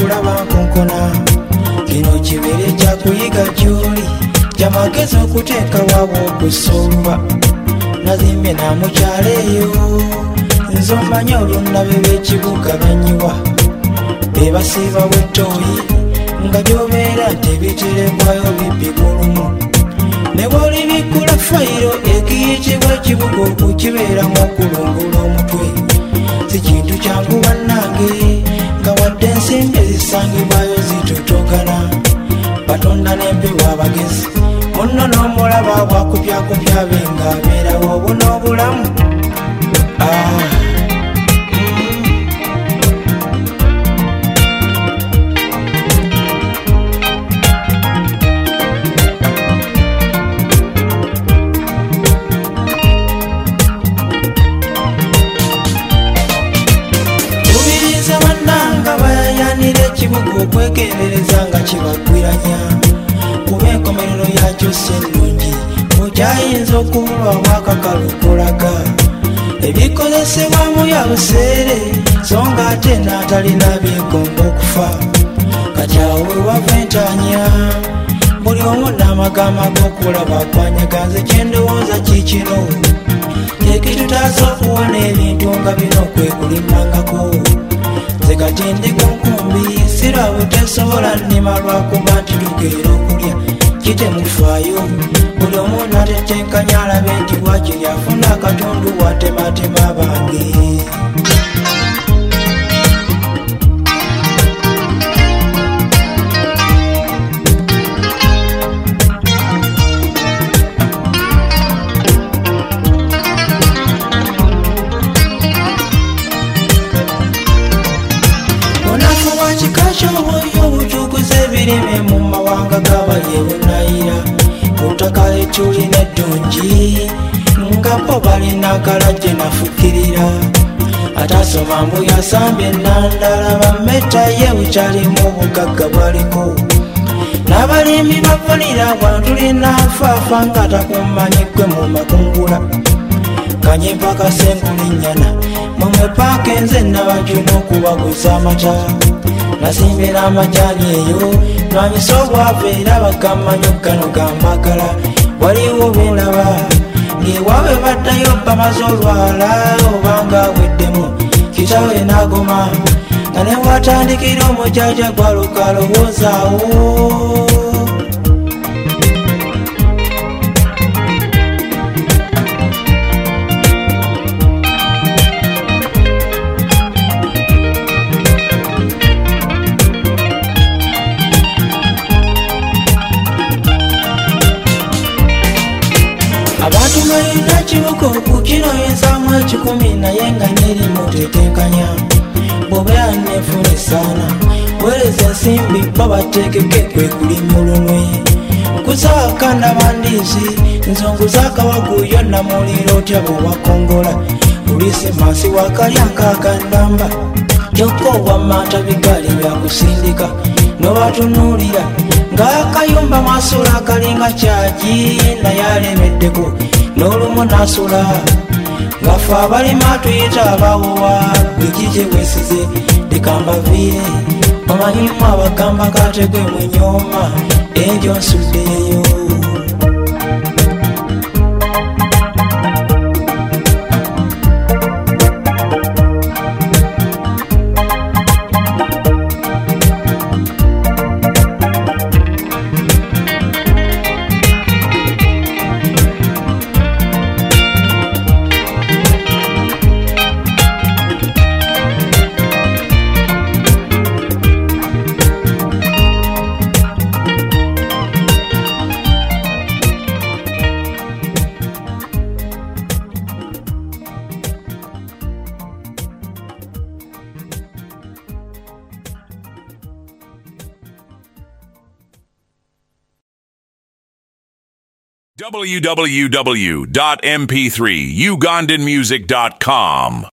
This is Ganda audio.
kulaba nkonkona kino kibere kyakuyiga gy'oli kyamagezi okuteeka wabo okusomba nazimbye namukyala eyo nze omanyi olunnabe b'ekibuga banyiwa bebasiiba bw'ettooyi nga gy'obeera nti ebiterebwayo bibbi bulumu ne bw'oli bikkula fayiro ekiyitibwa ekibuga okukibeeramu okulungula omutwe si kintu kyangu bannange nga wadde ensimbi ezisangibwayo zitotogana batonda n'empewo abagezi munno n'omulaba bwakupyakupya be ng'abeerawo obu n'obulamu kubiriza bannanga bayayanira ekibuga okwegendereza nga kibagwiranya kuba enkomerero yakyo si nnungi mukyayinza okubulwamu akakalu kulaga ebikozesebwamu bya buseere so nga ate n'atalina byegomba okufa kati awo we wava entanya buli omu n'amagama g'okulaba kwanyaganze kyendowooza kikino ekitutaasa okuwona ebintu nga bino kwe kulimangako nze kati ndi ku nkumbi sirwa butesobola nnima lwakuba nti tugeera okulya kitemufaayo buli omu n'atetenkanya alabe nti bwakiri afuna akatundu watematema bange kikakyoboyo obutukuza ebirime mu mawanga gabayebunayira kutaka etulina eddungi nga bo balina akalajje nafukirira atasoma mbu yasambye enandala bammeta ye bukyalimu obugagga bwaliko n'abalimi bafunira bwantulina nfaafa nga takummanyigwe mu makungula kanyimpa kasengulinnyana mumwepaaka enze nabajuna okubaguza amata nasimbye n'amajaani eyo nwanyisa obwavu era bagamanyo gano gambagala waliwo bendaba ng'ewaabwe baddayo bamaze olwala obanga aweddemu kitawe n'agoma nga ne watandikira omujaja gwalukalowoozaawo abantu balina kibuga okukinoyezaamu ekikumi naye nga nerimu tetenkanya bw'obeera neefunisaana weereza ensimbi babateekeke kwe kulimya olunwe nkuzaakanda bandiizi nzunguza akawagu yonna muliro otya bw'obakongola luliisi mansi wakalya nk'akandamba kyokka obwamata bigaali byakusindika n'obatunuulira ng'akayumba masula akalinga kyagi naye alemeddeko n'olumu nasula ngaffe abalima tuyita abawowa gwekije bwesize dekambaviire omanyimu abagamba kategwe munyooma egyo nsuddeeyo www.mp3ugandanmusic.com